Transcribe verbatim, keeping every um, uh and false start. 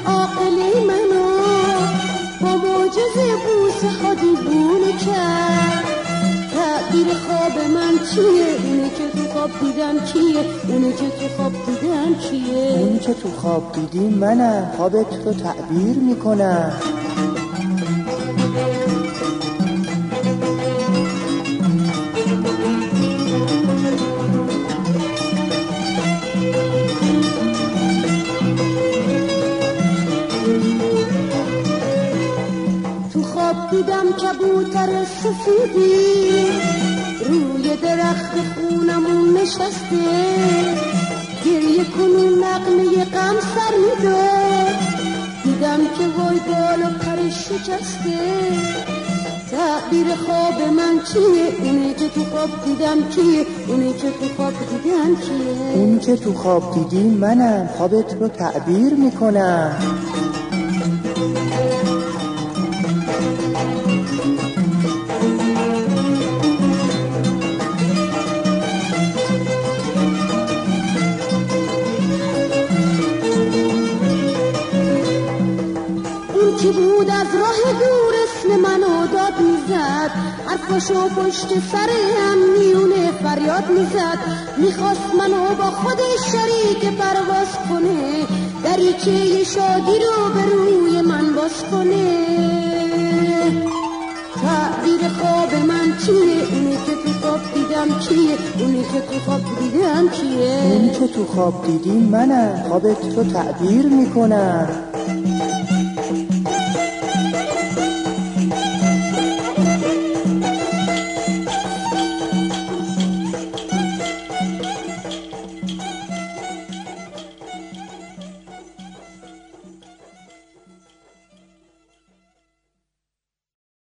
عاقلی منو با معجزه بوسه ها دیوونه کرد. تعبیر خواب من چیه؟ اونی که تو خواب دیدم کیه؟ اونی که تو خواب دیدم کیه؟ اونی که تو خواب دیدی منم، خوابت رو تعبیر میکنم. تو خواب دیدم کبوتر سفیدی روی درخت خونمون نشسته، گریه کنون نغمه غم سر میداد. دیدم که وای بال و پرش شکسته. تعبیر خواب من چیه؟ اونی که تو خواب دیدم کیه؟ اونی که تو خواب دیدم کیه؟ اونی که تو خواب دیدی منم، خوابت رو تعبیر میکنم. کی بود از راه دور اسم منو داد میزد، حرفاشو پشت سر هم میونه فریاد میزد. میخواست منو با خودش شریک پرواز کنه، دریچه شادی رو به روی من باز کنه. تعبیر خواب من چیه؟ اونی که تو خواب دیدم کیه؟ اونی که تو خواب دیدم کیه؟ اونی که تو خواب دیدی منم، خوابت رو تعبیر میکنم.